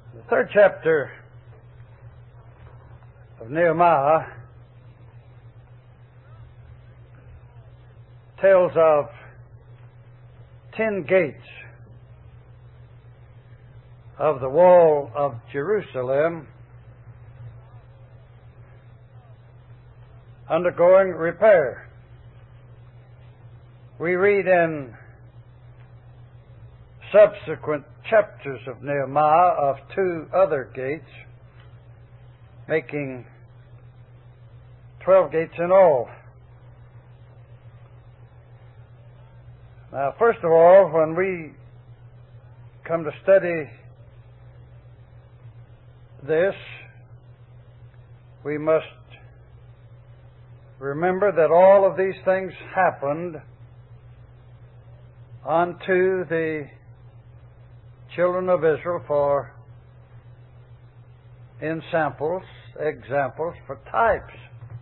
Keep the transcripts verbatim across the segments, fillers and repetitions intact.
The third chapter of Nehemiah tells of ten gates of the wall of Jerusalem undergoing repair. We read in subsequent chapters of Nehemiah of two other gates, making twelve gates in all. Now, first of all, when we come to study this, we must remember that all of these things happened unto the children of Israel for ensamples, examples, for types.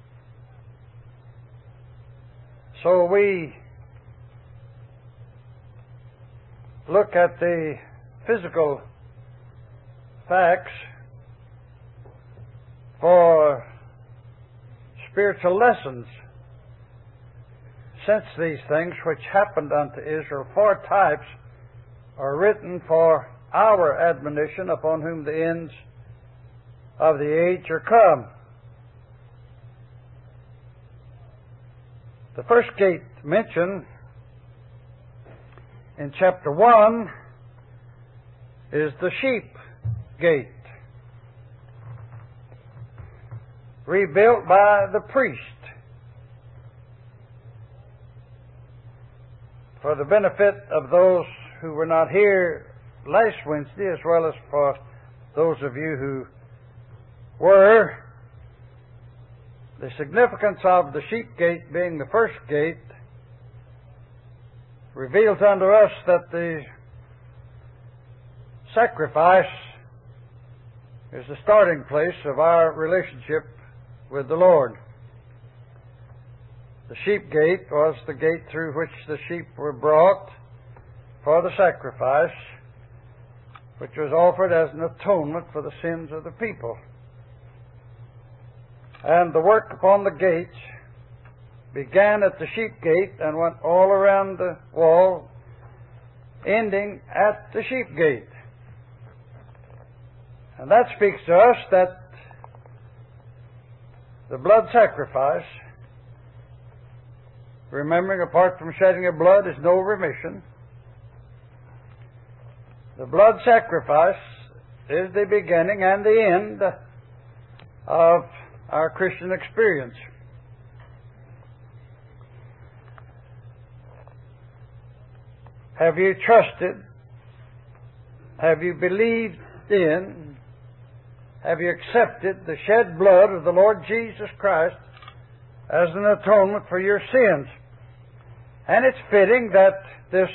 So we look at the physical facts for spiritual lessons, since these things which happened unto Israel for types are written for our admonition, upon whom the ends of the age are come. The first gate mentioned in chapter one is the sheep gate, rebuilt by the priest for the benefit of those who were not here last Wednesday, as well as for those of you who were. The significance of the sheep gate being the first gate reveals unto us that the sacrifice is the starting place of our relationship with the Lord. The sheep gate was the gate through which the sheep were brought for the sacrifice, which was offered as an atonement for the sins of the people. And the work upon the gates began at the sheep gate and went all around the wall, ending at the sheep gate. And that speaks to us that the blood sacrifice, remembering apart from shedding of blood is no remission, the blood sacrifice is the beginning and the end of our Christian experience. Have you trusted? Have you believed in? Have you accepted the shed blood of the Lord Jesus Christ as an atonement for your sins? And it's fitting that this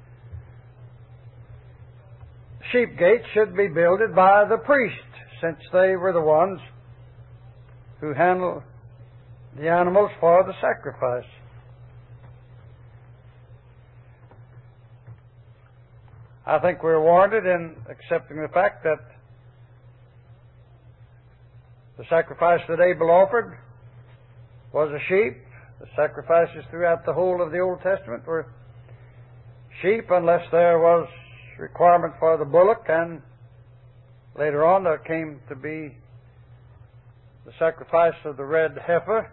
sheep gate should be builded by the priest, since they were the ones who handle the animals for the sacrifice. I think we're warranted in accepting the fact that the sacrifice that Abel offered was a sheep. The sacrifices throughout the whole of the Old Testament were sheep, unless there was requirement for the bullock, and later on there came to be the sacrifice of the red heifer.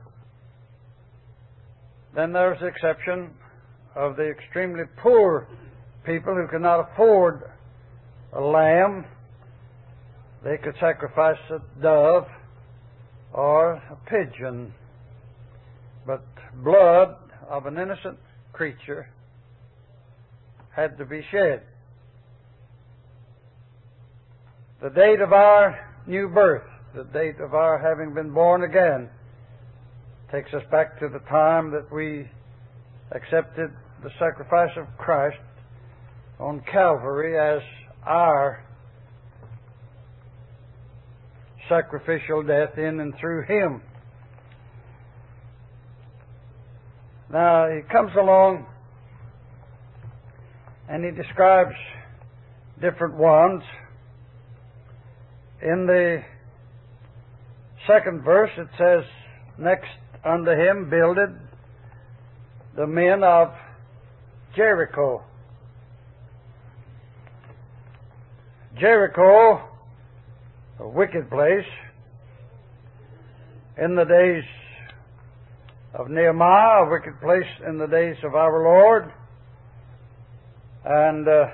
Then there's the exception of the extremely poor people who could not afford a lamb. They could sacrifice a dove or a pigeon. But blood of an innocent creature had to be shed. The date of our new birth, the date of our having been born again, takes us back to the time that we accepted the sacrifice of Christ on Calvary as our sacrificial death in and through Him. Now, he comes along and he describes different ones. in the second verse it says, next unto him builded the men of Jericho. Jericho, a wicked place, in the days of Nehemiah, a wicked place in the days of our Lord. And uh,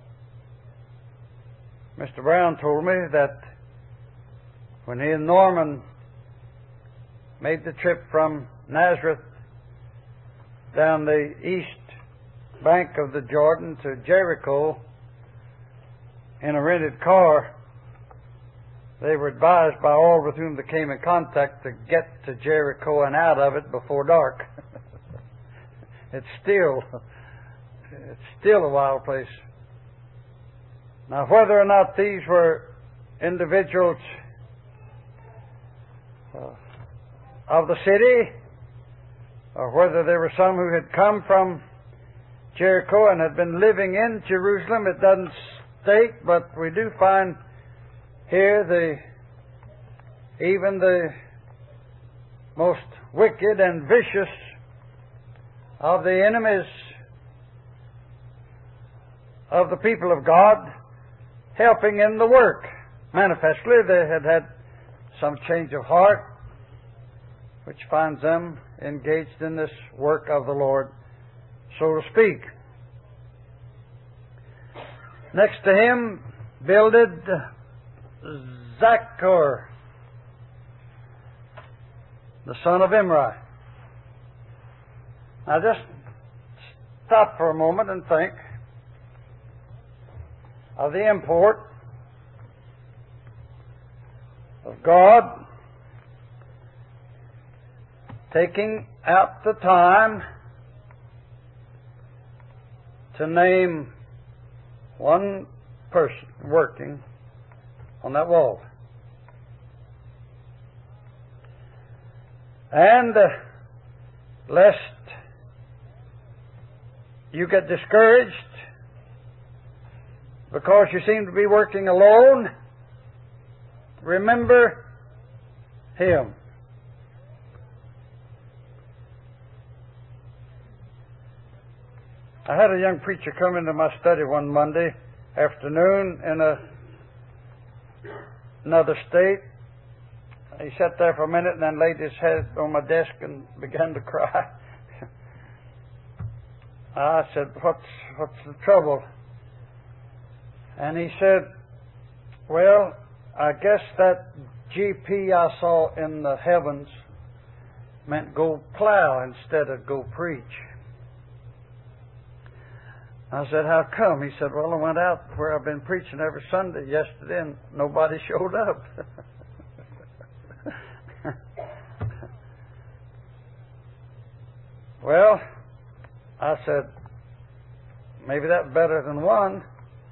Mister Brown told me that when he and Norman made the trip from Nazareth down the east bank of the Jordan to Jericho in a rented car, they were advised by all with whom they came in contact to get to Jericho and out of it before dark. It's still, it's still a wild place. Now, whether or not these were individuals uh, of the city, or whether there were some who had come from Jericho and had been living in Jerusalem, it doesn't state, but we do find here the even the most wicked and vicious of the enemies of the people of God helping in the work. Manifestly, they had had some change of heart, which finds them engaged in this work of the Lord, so to speak. Next to him builded Zachor, the son of Imri. Now just stop for a moment and think of the import of God taking out the time to name one person working on that wall. And uh, lest you get discouraged because you seem to be working alone, remember him. I had a young preacher come into my study one Monday afternoon in a, another state. He sat there for a minute and then laid his head on my desk and began to cry. I said, what's, what's the trouble? And he said, well, I guess that G P I saw in the heavens meant go plow instead of go preach. I said, how come? He said, well, I went out where I've been preaching every Sunday yesterday and nobody showed up. Well, I said, maybe that's better than one.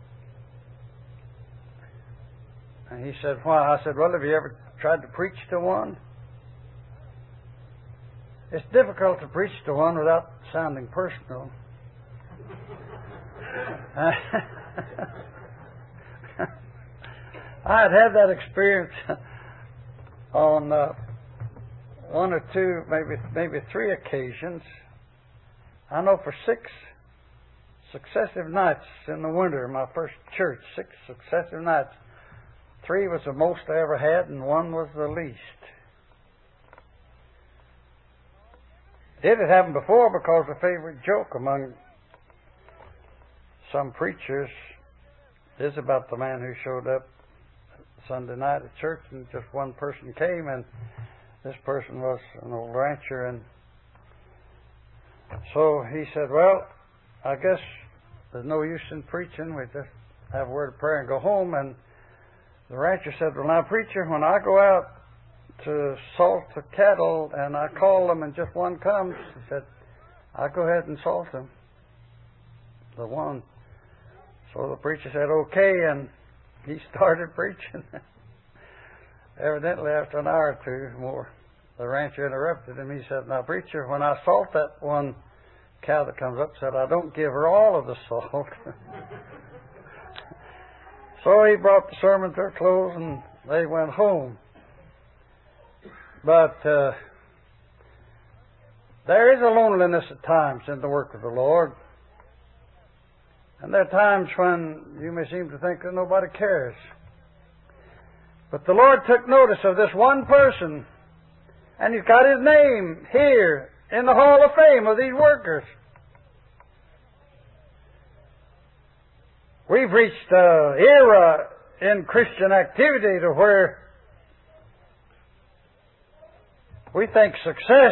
And he said, why? I said, well, have you ever tried to preach to one? It's difficult to preach to one without sounding personal. I had had that experience on uh, one or two, maybe maybe three occasions. I know for six successive nights in the winter, in my first church, six successive nights. Three was the most I ever had, and one was the least. It had happened before because a favorite joke among some preachers is about the man who showed up Sunday night at church and just one person came, and this person was an old rancher, and so he said, well, I guess there's no use in preaching. We just have a word of prayer and go home. And the rancher said, well, now, preacher, when I go out to salt the cattle and I call them and just one comes, he said, I go ahead and salt them. The one. So the preacher said, okay, and he started preaching. Evidently, after an hour or two more, the rancher interrupted him. He said, now, preacher, when I salt that one cow that comes up, said, I don't give her all of the salt. So he brought the sermon to a close and they went home. But uh, there is a loneliness at times in the work of the Lord. And there are times when you may seem to think that nobody cares. But the Lord took notice of this one person, and He's got his name here in the Hall of Fame of these workers. We've reached an era in Christian activity to where we think success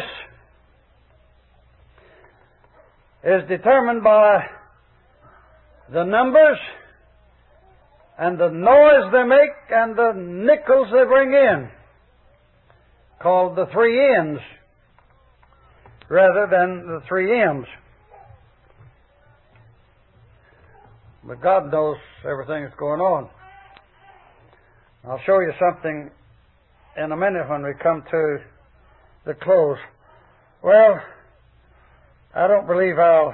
is determined by the numbers and the noise they make and the nickels they bring in, called the three N's, rather than the three M's. But God knows everything that's going on. I'll show you something in a minute when we come to the close. Well, I don't believe I'll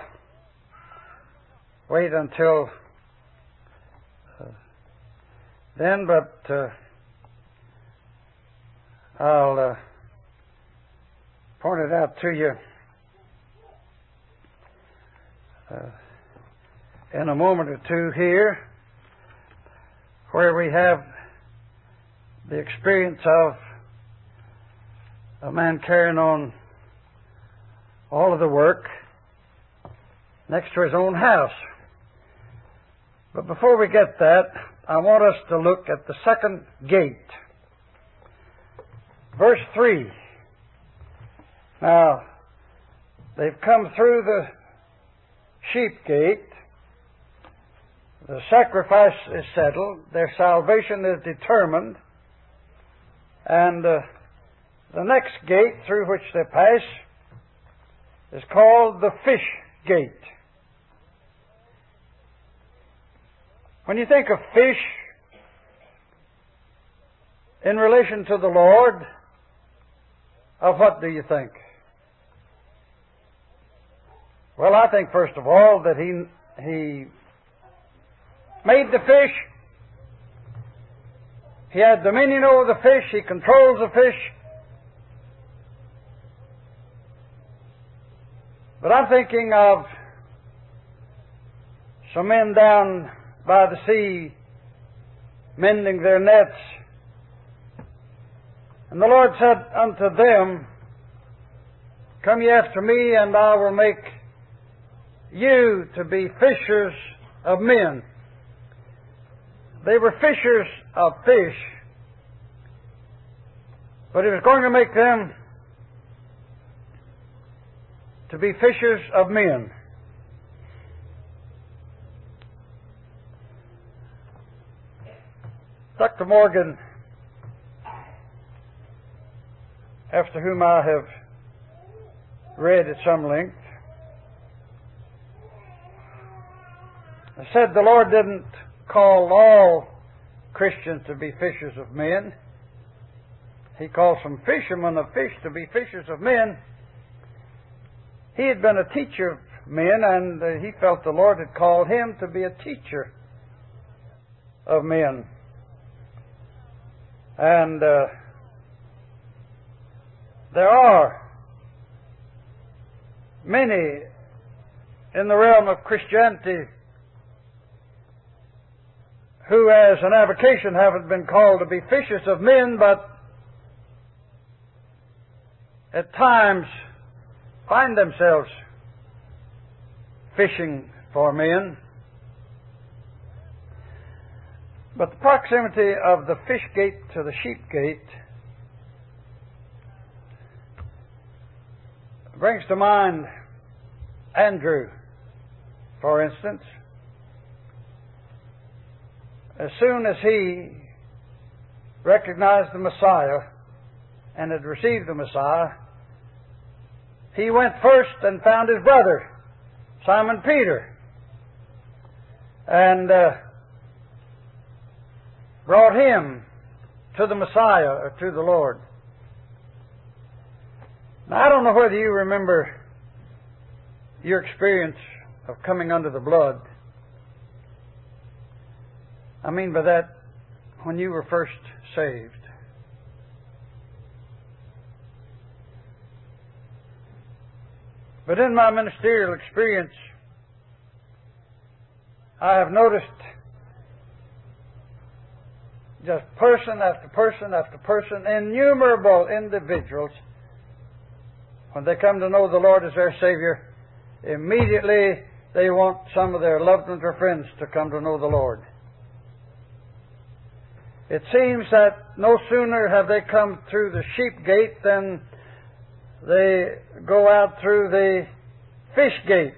wait until uh, then, but uh, I'll uh, point it out to you uh, in a moment or two here, where we have the experience of a man carrying on all of the work next to his own house. But before we get that, I want us to look at the second gate. Verse three. Now, they've come through the sheep gate. The sacrifice is settled. Their salvation is determined. And uh, the next gate through which they pass is called the fish gate. When you think of fish in relation to the Lord, of what do you think? Well, I think first of all that He He made the fish. He had dominion over the fish. He controls the fish. But I'm thinking of some men down by the sea mending their nets. And the Lord said unto them, Come ye after me, and I will make you to be fishers of men. They were fishers of fish, but He was going to make them to be fishers of men. Doctor Morgan, after whom I have read at some length, said the Lord didn't call all Christians to be fishers of men. He called some fishermen of fish to be fishers of men. He had been a teacher of men, and uh, he felt the Lord had called him to be a teacher of men. And uh, there are many in the realm of Christianity who, as an avocation, haven't been called to be fishers of men, but at times find themselves fishing for men. But the proximity of the fish gate to the sheep gate brings to mind Andrew, for instance. As soon as he recognized the Messiah and had received the Messiah, he went first and found his brother, Simon Peter, and uh, brought him to the Messiah, or to the Lord. Now, I don't know whether you remember your experience of coming under the blood. I mean by that, when you were first saved. But in my ministerial experience, I have noticed just person after person after person, innumerable individuals, when they come to know the Lord as their Savior, immediately they want some of their loved ones or friends to come to know the Lord. It seems that no sooner have they come through the sheep gate than they go out through the fish gate.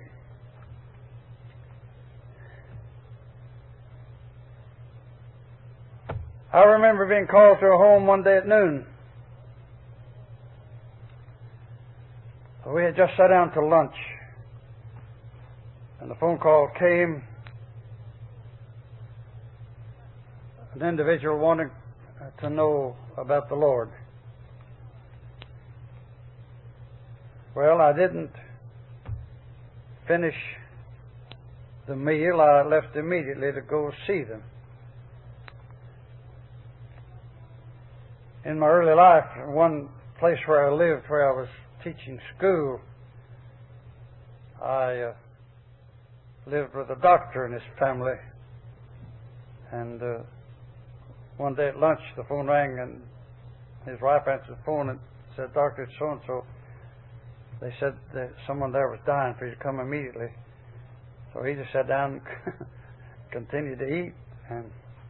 I remember being called to a home one day at noon. We had just sat down to lunch, and the phone call came. An individual wanting to know about the Lord. Well, I didn't finish the meal. I left immediately to go see them. In my early life, one place where I lived, where I was teaching school, I uh, lived with a doctor and his family. And uh, one day at lunch, the phone rang, and his wife answered the phone and said, "Doctor, it's so-and-so. They said that someone there was dying for you to come immediately." So he just sat down and continued to eat. And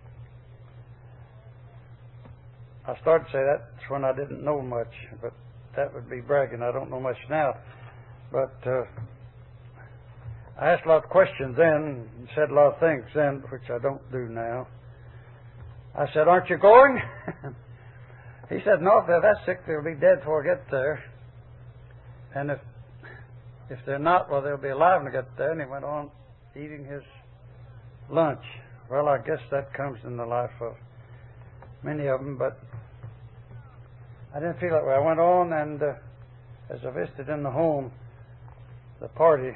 I started to say that's when I didn't know much, but that would be bragging. I don't know much now. But uh, I asked a lot of questions then and said a lot of things then, which I don't do now. I said, "Aren't you going?" He said, "No, if they're that sick, they'll be dead before I get there. And if if they're not, well, they'll be alive when I get there." And he went on eating his lunch. Well, I guess that comes in the life of many of them, but I didn't feel that way. I went on, and uh, as I visited in the home, the party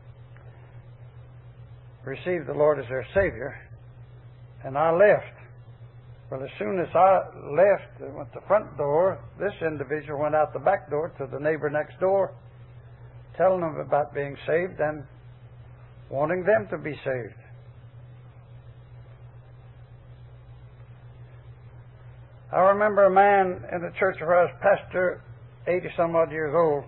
received the Lord as their Savior, and I left. Well, as soon as I left and went to the front door, this individual went out the back door to the neighbor next door, telling them about being saved and wanting them to be saved. I remember a man in the church where I was pastor, eighty some odd years old.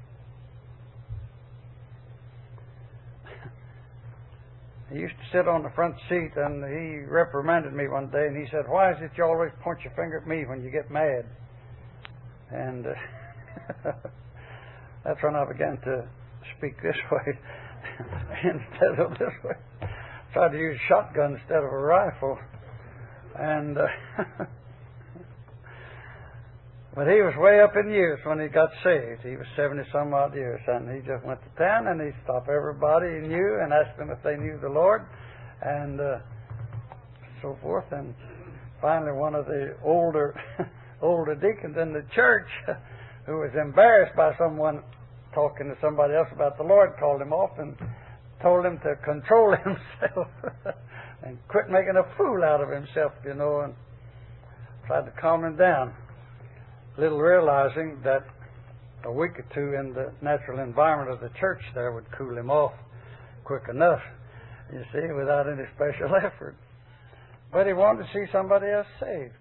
He used to sit on the front seat, and he reprimanded me one day, and he said, "Why is it you always point your finger at me when you get mad?" And uh, that's when I began to speak this way instead of this way. Tried to use a shotgun instead of a rifle. And uh, but he was way up in years when he got saved. He was seventy some odd years, and he just went to town and he stopped everybody he knew and asked them if they knew the Lord, and uh, so forth. And finally, one of the older older deacons in the church, who was embarrassed by someone talking to somebody else about the Lord, called him off and told him to control himself and quit making a fool out of himself, you know, and tried to calm him down. Little realizing that a week or two in the natural environment of the church there would cool him off quick enough, you see, without any special effort. But he wanted to see somebody else saved.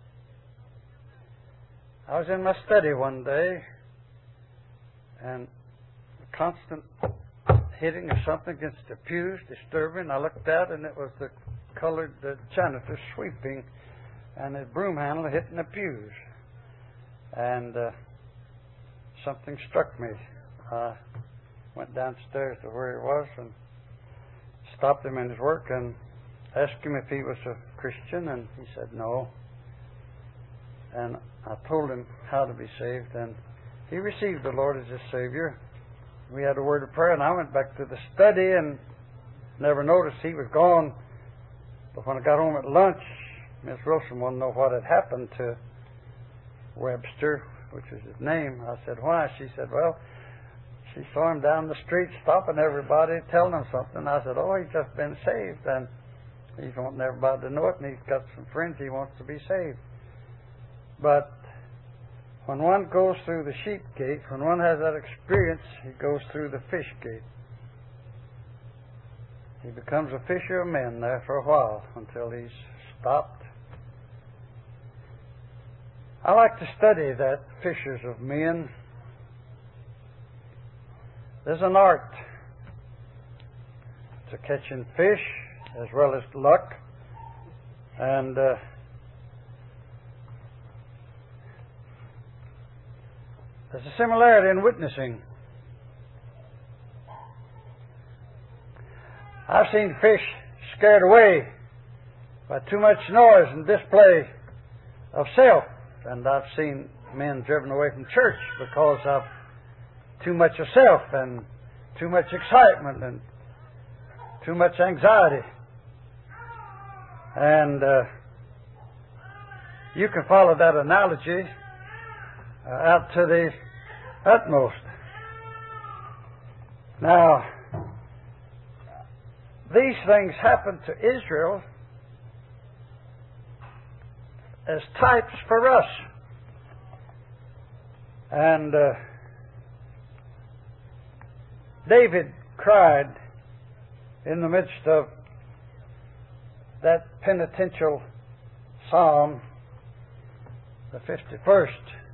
I was in my study one day, and a constant hitting of something against the pews, disturbing. I looked out, and it was the colored the janitor sweeping, and his broom handle hitting the pews. And uh, something struck me. I went downstairs to where he was and stopped him in his work and asked him if he was a Christian, and he said no. And I told him how to be saved, and he received the Lord as his Savior. We had a word of prayer, and I went back to the study and never noticed he was gone. But when I got home at lunch, Miss Wilson wanted to know what had happened to Webster, which is his name. I said, "Why?" She said, "Well, she saw him down the street stopping everybody, telling them something." I said, "Oh, he's just been saved, and he's wanting everybody to know it, and he's got some friends he wants to be saved." But when one goes through the sheep gate, when one has that experience, he goes through the fish gate. He becomes a fisher of men there for a while until he's stopped. I like to study that fishers of men. There's an art to catching fish as well as luck. And uh, there's a similarity in witnessing. I've seen fish scared away by too much noise and display of self. And I've seen men driven away from church because of too much of self and too much excitement and too much anxiety. And uh, you can follow that analogy uh, out to the utmost. Now, these things happened to Israel as types for us. And uh, David cried in the midst of that penitential psalm, the fifty-first.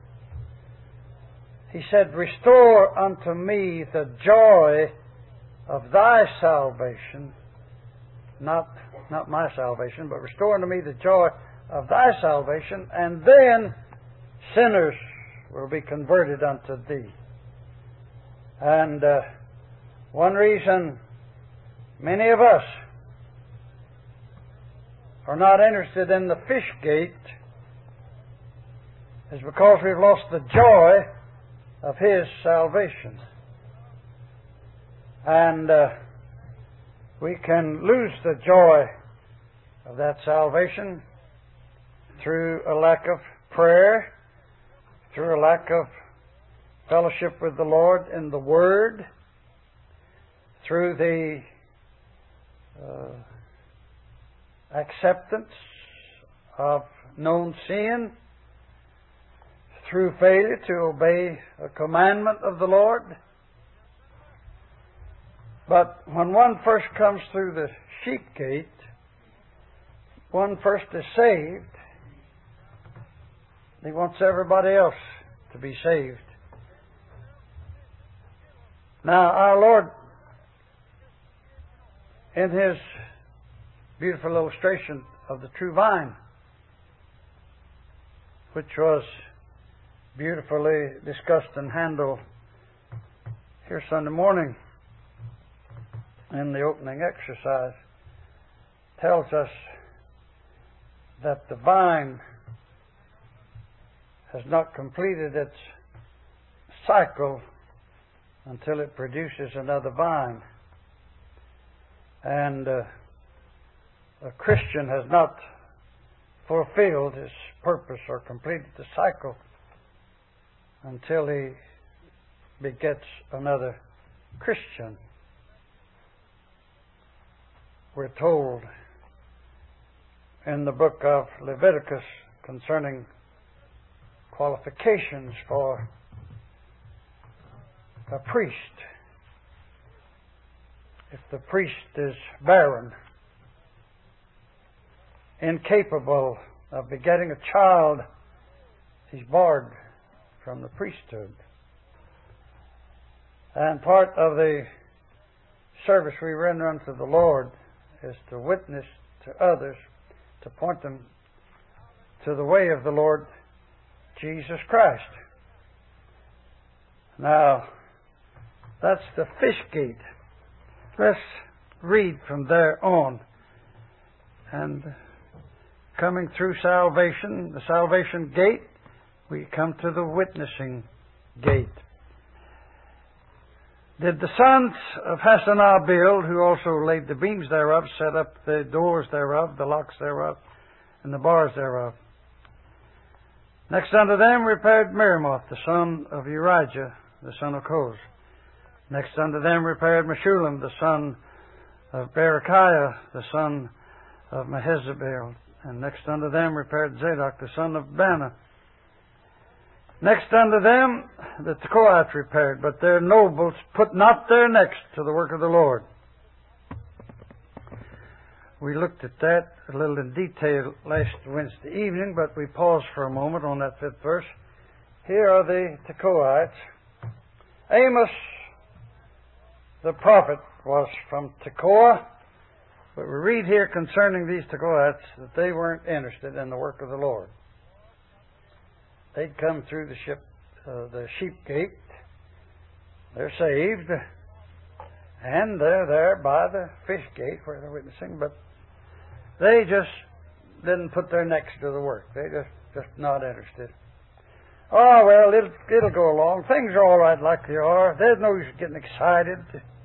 He said, "Restore unto me the joy of thy salvation," not, not my salvation, but restore unto me the joy of thy salvation, and then sinners will be converted unto thee. And uh, one reason many of us are not interested in the fish gate is because we've lost the joy of His salvation. And uh, we can lose the joy of that salvation through a lack of prayer, through a lack of fellowship with the Lord in the Word, through the uh, acceptance of known sin, through failure to obey a commandment of the Lord. But when one first comes through the sheep gate, one first is saved. He wants everybody else to be saved. Now, our Lord, in His beautiful illustration of the true vine, which was beautifully discussed and handled here Sunday morning in the opening exercise, tells us that the vine has not completed its cycle until it produces another vine. And uh, a Christian has not fulfilled his purpose or completed the cycle until he begets another Christian. We're told in the book of Leviticus concerning qualifications for a priest. If the priest is barren, incapable of begetting a child, he's barred from the priesthood. And part of the service we render unto the Lord is to witness to others, to point them to the way of the Lord Jesus Christ. Now, that's the fish gate. Let's read from there on. And coming through salvation, the salvation gate, we come to the witnessing gate. Did the sons of Hassanah build, who also laid the beams thereof, set up the doors thereof, the locks thereof, and the bars thereof? Next unto them repaired Meremoth, the son of Urijah, the son of Koz. Next unto them repaired Meshullam, the son of Berechiah, the son of Mehezabel. And next unto them repaired Zadok, the son of Bana. Next unto them, the Tekoites repaired, but their nobles put not their necks to the work of the Lord. We looked at that a little in detail last Wednesday evening, but we paused for a moment on that fifth verse. Here are the Tekoites. Amos, the prophet, was from Tekoa, but we read here concerning these Tekoites that they weren't interested in the work of the Lord. They'd come through the ship, uh, the sheep gate. They're saved, and they're there by the fish gate where they're witnessing, but they just didn't put their necks to the work. They just just not interested. Oh, well, it'll, it'll go along. Things are all right like they are. There's no use getting excited.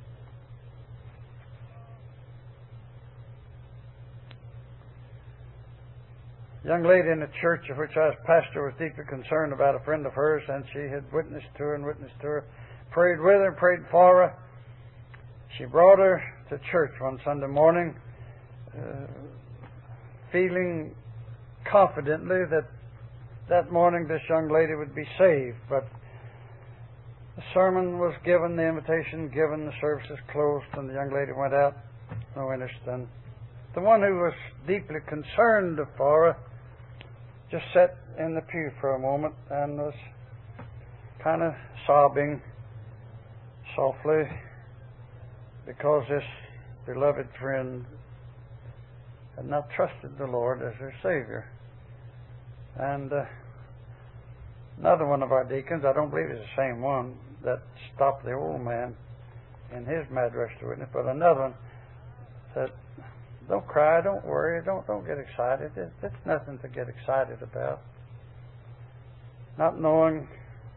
A young lady in the church of which I was pastor was deeply concerned about a friend of hers, and she had witnessed to her and witnessed to her, prayed with her, prayed for her. She brought her to church one Sunday morning, uh, feeling confidently that that morning this young lady would be saved. But the sermon was given, the invitation given, the services closed, and the young lady went out, no interest. And the one who was deeply concerned for her just sat in the pew for a moment and was kind of sobbing softly because this beloved friend had not trusted the Lord as her Savior. And uh, another one of our deacons, I don't believe it's the same one that stopped the old man in his mad rush to witness, but another one said, "Don't cry, don't worry, don't don't get excited. It's, it's nothing to get excited about." Not knowing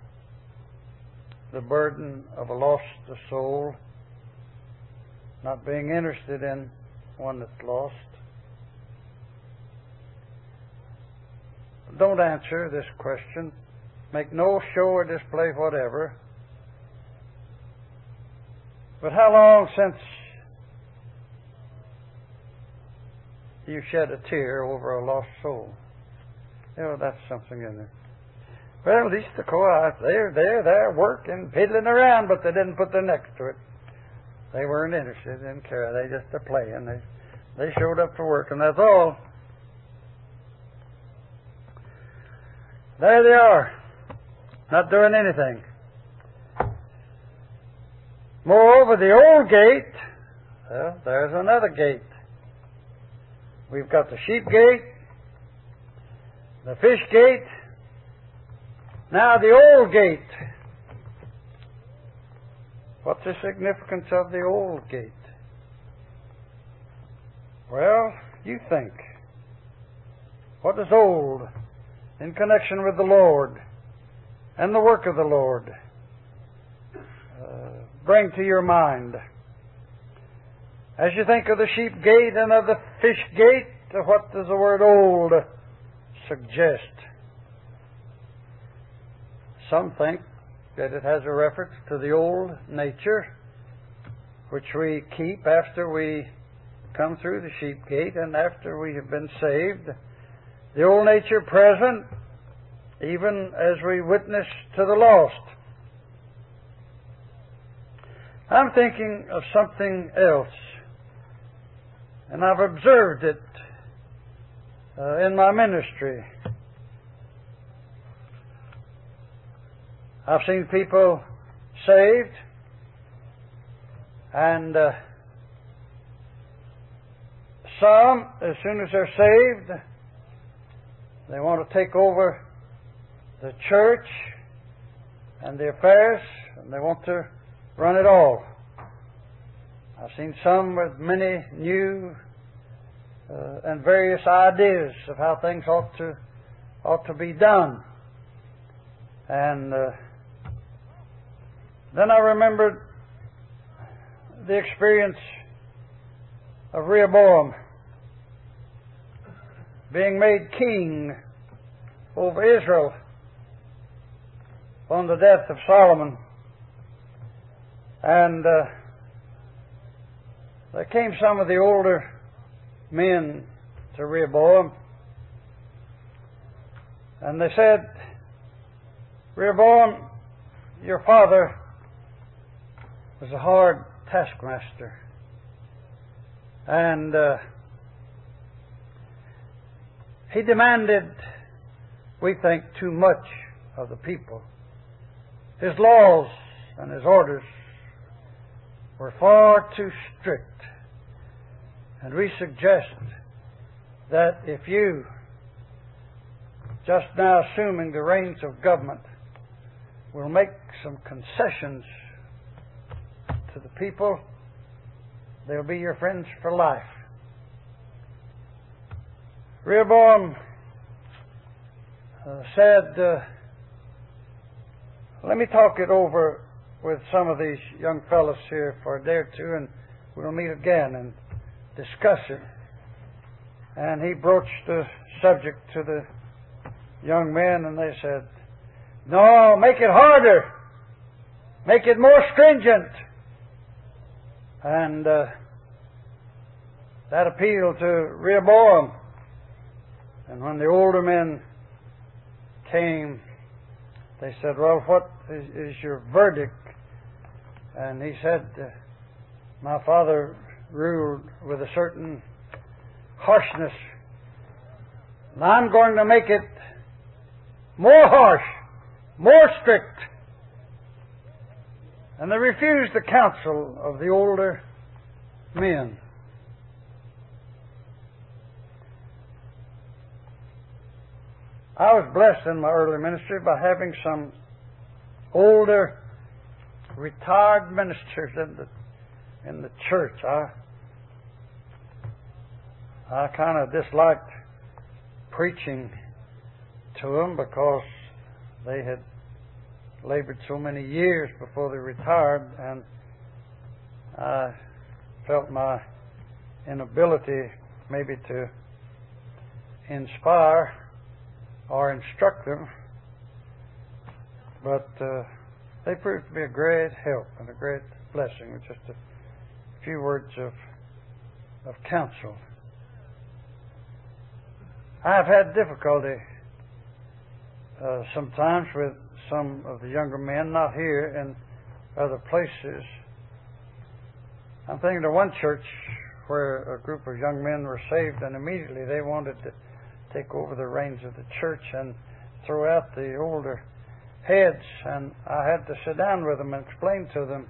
the burden of a lost soul, not being interested in one that's lost. Don't answer this question. Make no show or display whatever. But how long since you shed a tear over a lost soul? You know, that's something in there. Well, at least the Tekoites, they're there, they're working, piddling around, but they didn't put their necks to it. They weren't interested in care. They just are playing. They, they showed up for work, and that's all. There they are, not doing anything. Moreover, the old gate, well, there's another gate. We've got the sheep gate, the fish gate, now the old gate. What's the significance of the old gate? Well, you think. What is old in connection with the Lord and the work of the Lord? Uh, bring to your mind. As you think of the sheep gate and of the fish gate, what does the word old suggest? Some think that it has a reference to the old nature which we keep after we come through the sheep gate and after we have been saved. The old nature present even as we witness to the lost. I'm thinking of something else, and I've observed it uh, in my ministry. I've seen people saved, and uh, some, as soon as they're saved, they want to take over the church and the affairs, and they want to run it all. I've seen some with many new uh, and various ideas of how things ought to ought to be done. And uh, then I remembered the experience of Rehoboam being made king over Israel on the death of Solomon. And uh, there came some of the older men to Rehoboam, and they said, Rehoboam, your father was a hard taskmaster. And uh, he demanded, we think, too much of the people. His laws and his orders were far too strict. And we suggest that if you, just now assuming the reins of government, will make some concessions to the people, they'll be your friends for life. Rehoboam uh, said, uh, let me talk it over with some of these young fellows here for a day or two, and we'll meet again and discuss it. And he broached the subject to the young men, and they said, no, make it harder. Make it more stringent. And uh, that appealed to Rehoboam. And when the older men came, they said, well, what is, is your verdict? And he said, uh, my father ruled with a certain harshness. And I'm going to make it more harsh, more strict. And they refused the counsel of the older men. I was blessed in my early ministry by having some older, retired ministers in the in the church. I I kind of disliked preaching to them because they had labored so many years before they retired, and I felt my inability maybe to inspire or instruct them, but uh, they proved to be a great help and a great blessing with just a few words of of counsel. I've had difficulty uh, sometimes with some of the younger men, not here, in other places. I'm thinking of one church where a group of young men were saved, and immediately they wanted to take over the reins of the church and throw out the older heads. And I had to sit down with them and explain to them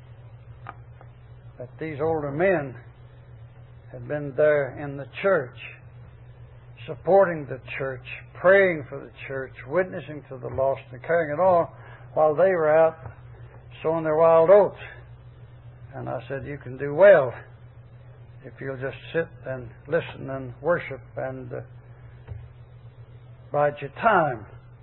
that these older men had been there in the church, supporting the church, praying for the church, witnessing to the lost, and carrying it on while they were out sowing their wild oats. And I said, you can do well if you'll just sit and listen and worship and uh, bide your time.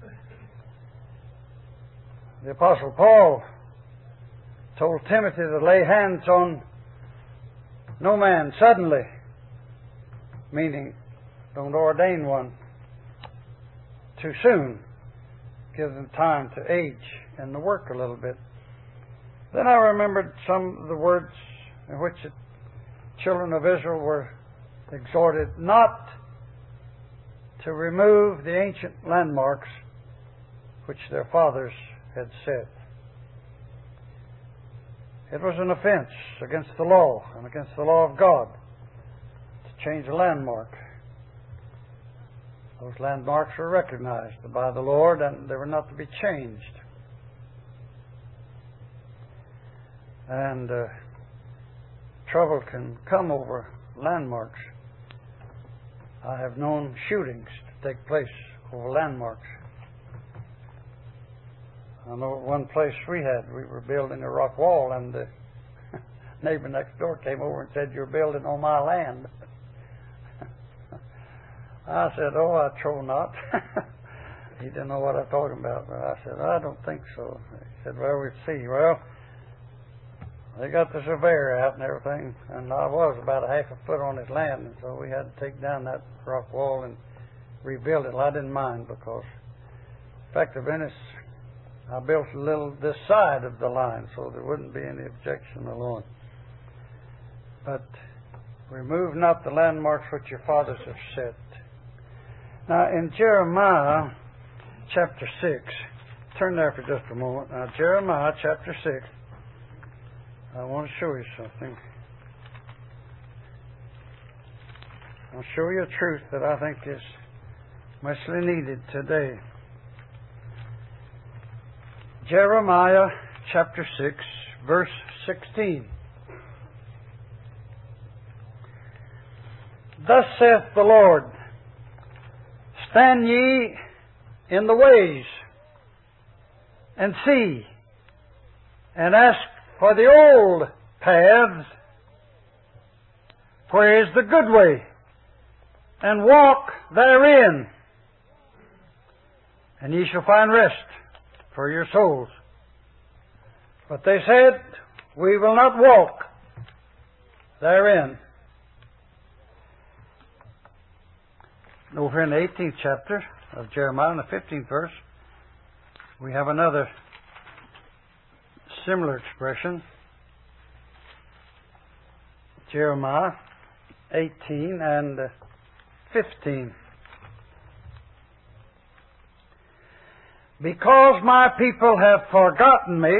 The Apostle Paul told Timothy to lay hands on no man suddenly, meaning don't ordain one too soon. Give them time to age in the work a little bit. Then I remembered some of the words in which the children of Israel were exhorted not to remove the ancient landmarks which their fathers had set. It was an offense against the law and against the law of God to change a landmark. Those landmarks were recognized by the Lord, and they were not to be changed. And uh, trouble can come over landmarks. I have known shootings to take place over landmarks. I know one place we had, we were building a rock wall, and the neighbor next door came over and said, you're building on my land. I said, oh, I troll not. He didn't know what I was talking about. But I said, I don't think so. He said, well, we'll see. Well, they got the surveyor out and everything, and I was about a half a foot on his land, and so we had to take down that rock wall and rebuild it. Well, I didn't mind because, in fact, of Venice, I built a little this side of the line, so there wouldn't be any objection along. But remove not the landmarks which your fathers have set. Now, in Jeremiah chapter six, turn there for just a moment. Now, Jeremiah chapter six. I want to show you something. I'll show you a truth that I think is muchly needed today. Jeremiah chapter six, verse sixteen. Thus saith the Lord, stand ye in the ways, and see, and ask for the old paths, where is the good way, and walk therein, and ye shall find rest for your souls. But they said, we will not walk therein. Over in the eighteenth chapter of Jeremiah, in the fifteenth verse, we have another similar expression. Jeremiah eighteen and fifteen. Because my people have forgotten me,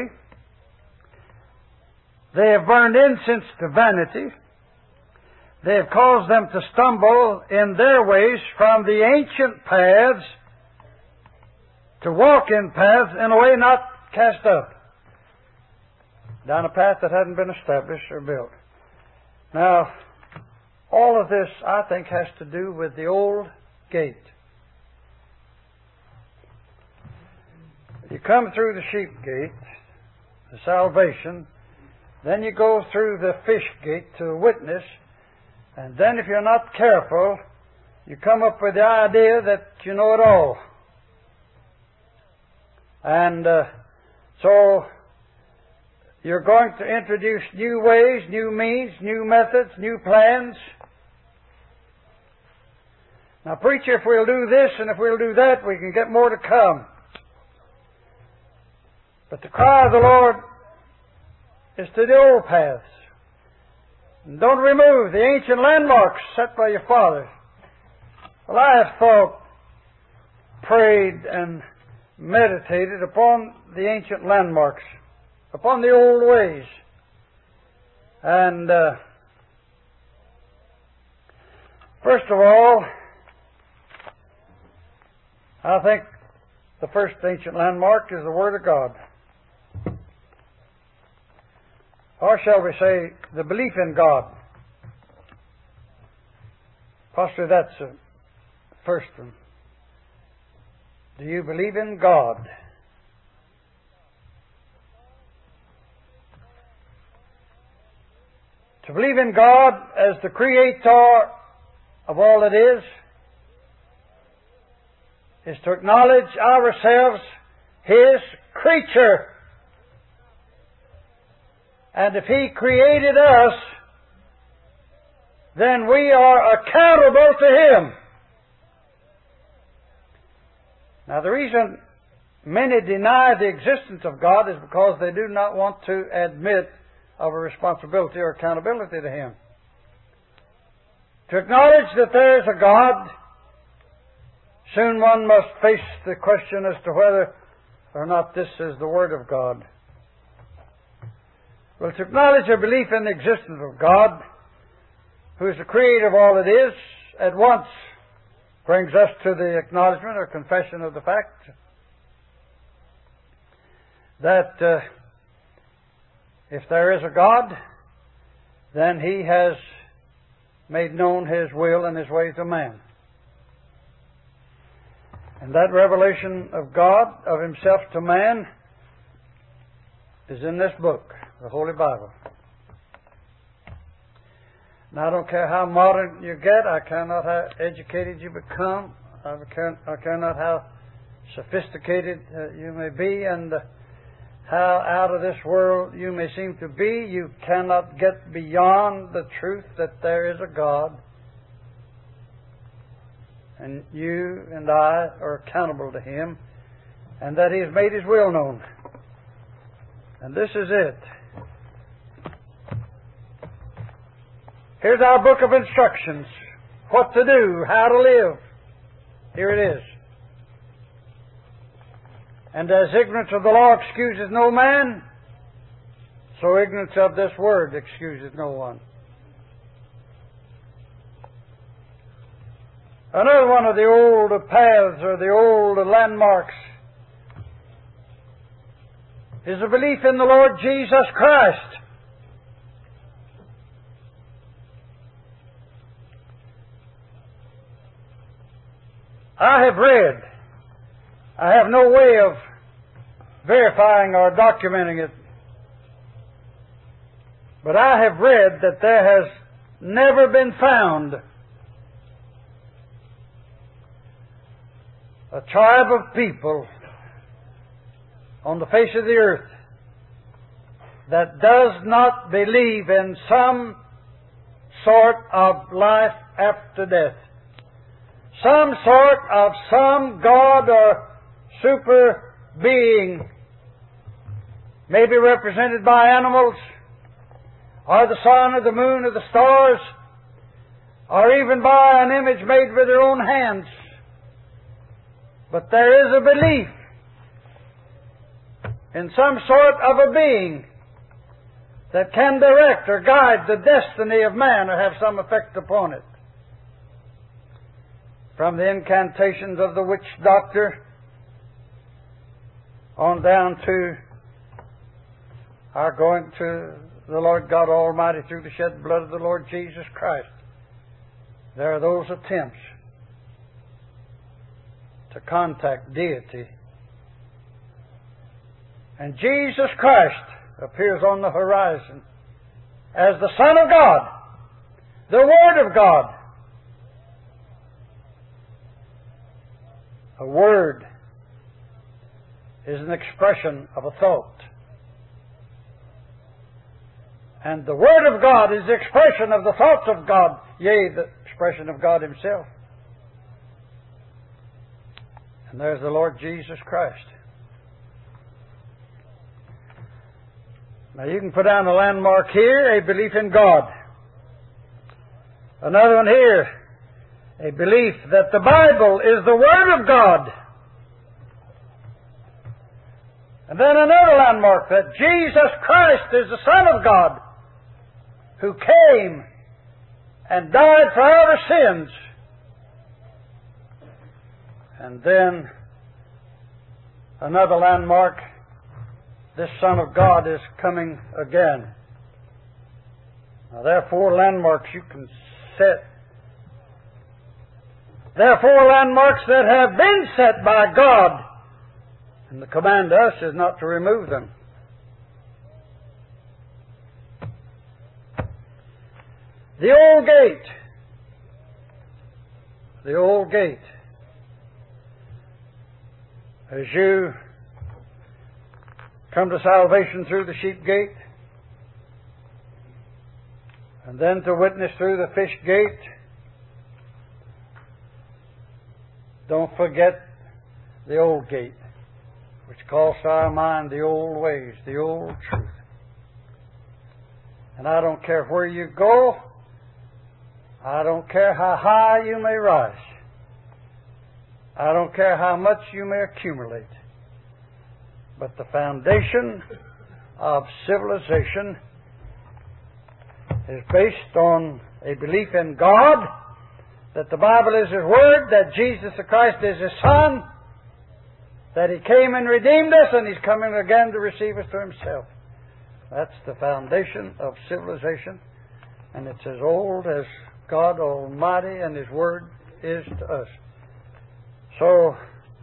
they have burned incense to vanity, they have caused them to stumble in their ways from the ancient paths to walk in paths in a way not cast up, down a path that hadn't been established or built. Now, all of this, I think, has to do with the old gate. You come through the sheep gate, the salvation, then you go through the fish gate to the witness, and then if you're not careful, you come up with the idea that you know it all. And uh, so you're going to introduce new ways, new means, new methods, new plans. Now, preacher, if we'll do this and if we'll do that, we can get more to come. But the cry of the Lord is to the old paths. And don't remove the ancient landmarks set by your fathers. Well, I have thought, prayed, and meditated upon the ancient landmarks, upon the old ways. And uh, first of all, I think the first ancient landmark is the Word of God. Or shall we say, the belief in God. Possibly that's the first one. Do you believe in God? To believe in God as the Creator of all that is, is to acknowledge ourselves His creature. And if He created us, then we are accountable to Him. Now, the reason many deny the existence of God is because they do not want to admit of a responsibility or accountability to Him. To acknowledge that there is a God, soon one must face the question as to whether or not this is the Word of God. Well, to acknowledge a belief in the existence of God, who is the creator of all that is, at once brings us to the acknowledgement or confession of the fact that uh, if there is a God, then He has made known His will and His way to man. And that revelation of God, of Himself to man, is in this book, the Holy Bible. Now, I don't care how modern you get, I care not how educated you become, I care, I care not how sophisticated uh, you may be, and uh, how out of this world you may seem to be, you cannot get beyond the truth that there is a God, and you and I are accountable to Him, and that He has made His will known. And this is it. Here's our book of instructions. What to do, how to live. Here it is. And as ignorance of the law excuses no man, so ignorance of this word excuses no one. Another one of the old paths or the old landmarks is a belief in the Lord Jesus Christ. I have read, I have no way of verifying or documenting it, but I have read that there has never been found a tribe of people on the face of the earth that does not believe in some sort of life after death. Some sort of some God or super being, maybe represented by animals, or the sun or the moon or the stars, or even by an image made with their own hands. But there is a belief in some sort of a being that can direct or guide the destiny of man or have some effect upon it. From the incantations of the witch doctor on down to our going to the Lord God Almighty through the shed blood of the Lord Jesus Christ. There are those attempts to contact deity. And Jesus Christ appears on the horizon as the Son of God, the Word of God. A word is an expression of a thought. And the Word of God is the expression of the thoughts of God, yea, the expression of God Himself. And there's the Lord Jesus Christ. Now you can put down a landmark here, a belief in God. Another one here, a belief that the Bible is the Word of God. And then another landmark, that Jesus Christ is the Son of God, who came and died for our sins. And then another landmark, this Son of God is coming again. Now there are four landmarks you can set. There are four landmarks that have been set by God. And the command to us is not to remove them. The old gate. The old gate. As you come to salvation through the sheep gate, and then to witness through the fish gate, don't forget the old gate, which calls to our mind the old ways, the old truth. And I don't care where you go, I don't care how high you may rise, I don't care how much you may accumulate, but the foundation of civilization is based on a belief in God, that the Bible is His Word, that Jesus the Christ is His Son, that He came and redeemed us, and He's coming again to receive us to Himself. That's the foundation of civilization, and it's as old as God Almighty and His Word is to us. So,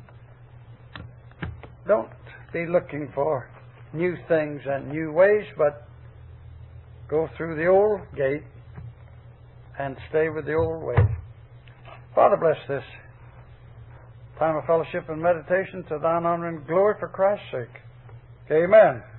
don't be looking for new things and new ways, but go through the old gate and stay with the old ways. Father, bless this time of fellowship and meditation to Thine honor and glory for Christ's sake. Amen.